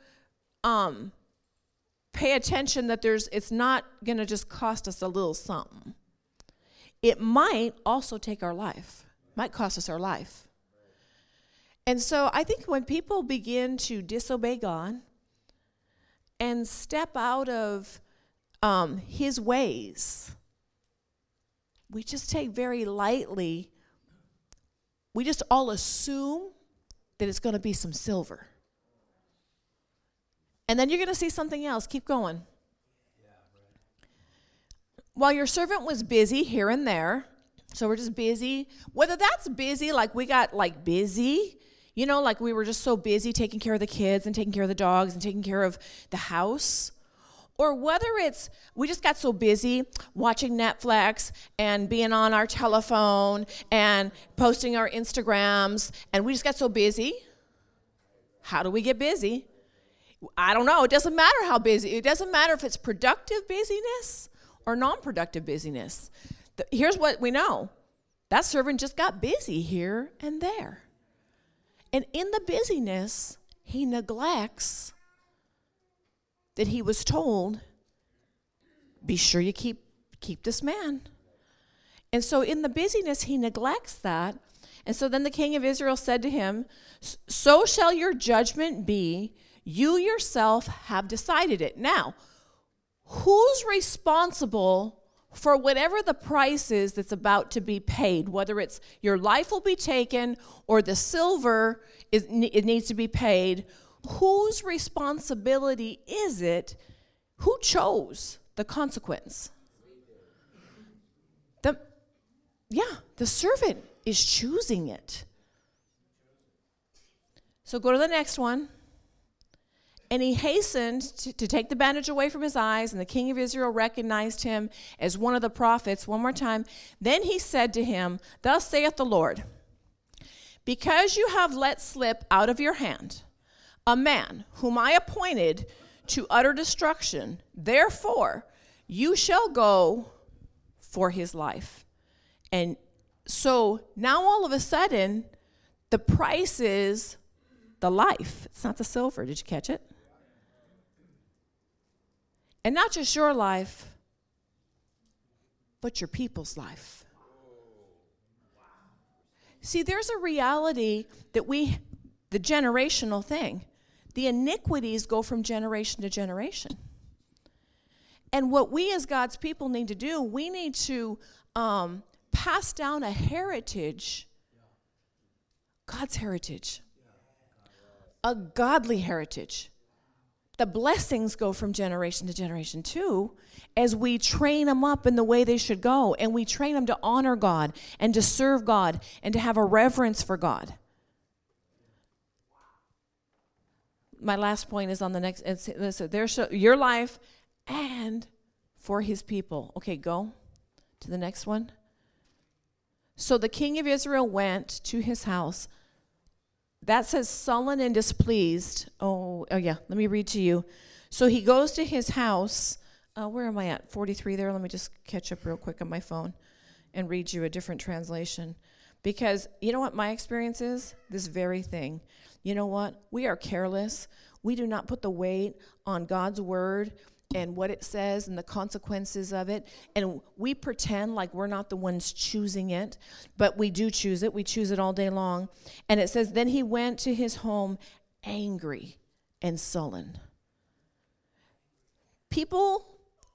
pay attention that it's not going to just cost us a little something. It might also take our life, might cost us our life. And so I think when people begin to disobey God and step out of his ways, we just take very lightly, we just all assume that it's going to be some silver. And then you're going to see something else. Keep going. While your servant was busy here and there, so we're just busy, whether that's busy, like we got like busy, you know, like we were just so busy taking care of the kids and taking care of the dogs and taking care of the house, or whether it's we just got so busy watching Netflix and being on our telephone and posting our Instagrams, and we just got so busy. How do we get busy? I don't know. It doesn't matter how busy. It doesn't matter if it's productive busyness or non-productive busyness. Here's what we know. That servant just got busy here and there. And in the busyness, he neglects that he was told, be sure you keep this man. And so in the busyness, he neglects that. And so then the king of Israel said to him, so shall your judgment be. You yourself have decided it. Now, who's responsible for whatever the price is that's about to be paid, whether it's your life will be taken or the silver it needs to be paid? Whose responsibility is it? Who chose the consequence? The servant is choosing it. So go to the next one. And he hastened to take the bandage away from his eyes, and the king of Israel recognized him as one of the prophets. One more time. Then he said to him, thus saith the Lord, because you have let slip out of your hand a man whom I appointed to utter destruction, therefore you shall go for his life. And so now all of a sudden, the price is the life. It's not the silver. Did you catch it? And not just your life, but your people's life. See, there's a reality that the generational thing, the iniquities go from generation to generation. And what we as God's people need to do, we need to pass down a heritage, God's heritage, a godly heritage. The blessings go from generation to generation too, as we train them up in the way they should go, and we train them to honor God and to serve God and to have a reverence for God. My last point is on the next. Listen, there's your life and for his people. Okay, go to the next one. So the king of Israel went to his house. That says sullen and displeased. Oh yeah, let me read to you. So he goes to his house. Where am I at? 43 there. Let me just catch up real quick on my phone and read you a different translation. Because you know what my experience is? This very thing. You know what? We are careless. We do not put the weight on God's word and what it says and the consequences of it. And we pretend like we're not the ones choosing it, but we do choose it. We choose it all day long. And it says, then he went to his home angry and sullen. People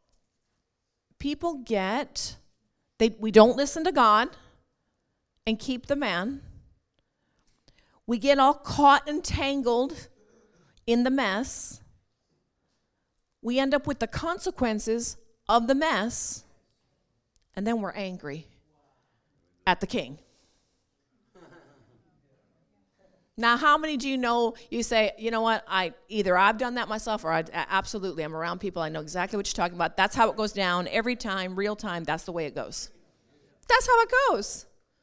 we don't listen to God and keep the man. We get all caught and tangled in the mess. We end up with the consequences of the mess, and then we're angry at the king. Now, how many do you know, you say, you know what, either I've done that myself or absolutely, I'm around people, I know exactly what you're talking about. That's how it goes down every time, real time, that's the way it goes. That's how it goes.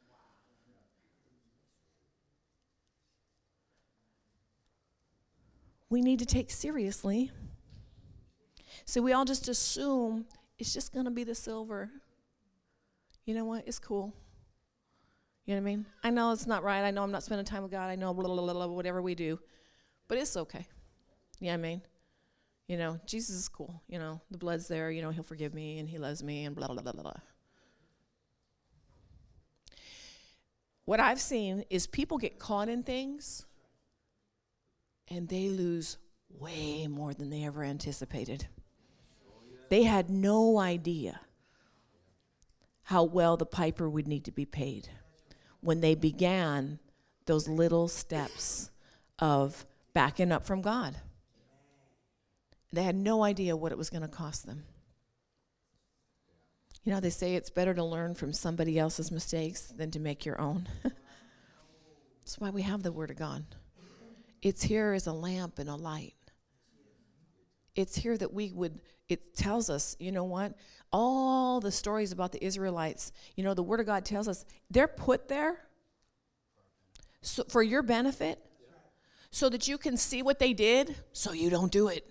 We need to take seriously. So we all just assume it's just going to be the silver. You know what, it's cool. You know what I mean? I know it's not right. I know I'm not spending time with God. I know blah, blah, blah, blah, whatever we do. But it's okay. You know what I mean? You know, Jesus is cool. You know, the blood's there. You know, he'll forgive me and he loves me and blah, blah, blah, blah, blah. What I've seen is people get caught in things and they lose way more than they ever anticipated. They had no idea how well the piper would need to be paid when they began those little steps of backing up from God. They had no idea what it was going to cost them. You know, they say it's better to learn from somebody else's mistakes than to make your own. That's why we have the Word of God. It's here as a lamp and a light. It's here that it tells us, you know what? All the stories about the Israelites, you know, the Word of God tells us they're put there for your benefit so that you can see what they did so you don't do it.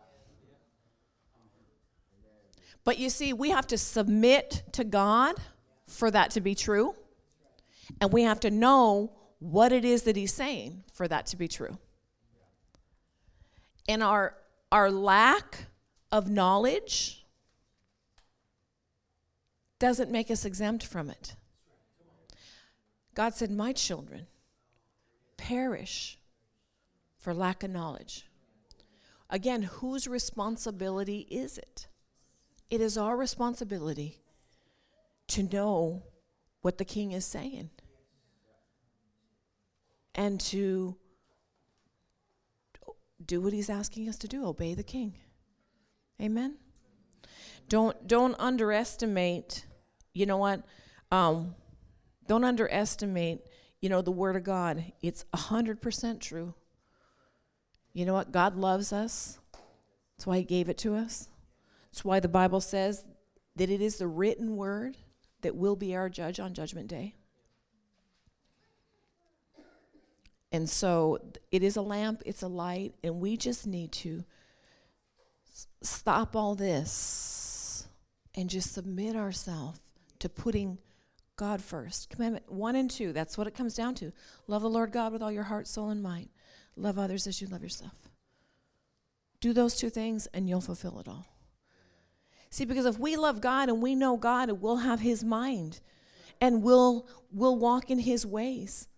But you see, we have to submit to God for that to be true. And we have to know what it is that he's saying for that to be true. And our lack of knowledge doesn't make us exempt from it. God said, my children perish for lack of knowledge. Again, whose responsibility is it? It is our responsibility to know what the king is saying and to do what he's asking us to do, obey the king. Amen? Don't underestimate, you know what? Don't underestimate, you know, the Word of God. It's 100% true. You know what? God loves us. That's why he gave it to us. That's why the Bible says that it is the written word that will be our judge on Judgment Day. And so it is a lamp, it's a light, and we just need to stop all this and just submit ourselves to putting God first. Commandment 1 and 2, that's what it comes down to. Love the Lord God with all your heart, soul, and mind. Love others as you love yourself. Do those two things and you'll fulfill it all. See, because if we love God and we know God, we'll have his mind and we'll walk in his ways.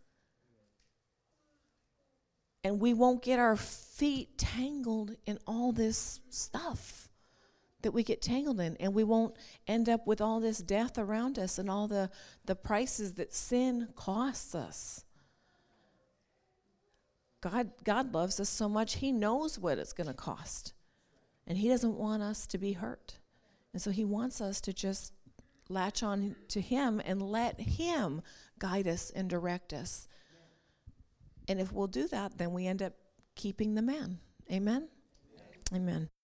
And we won't get our feet tangled in all this stuff that we get tangled in. And we won't end up with all this death around us and all the prices that sin costs us. God loves us so much, he knows what it's going to cost. And he doesn't want us to be hurt. And so he wants us to just latch on to him and let him guide us and direct us. And if we'll do that, then we end up keeping the man. Amen? Amen.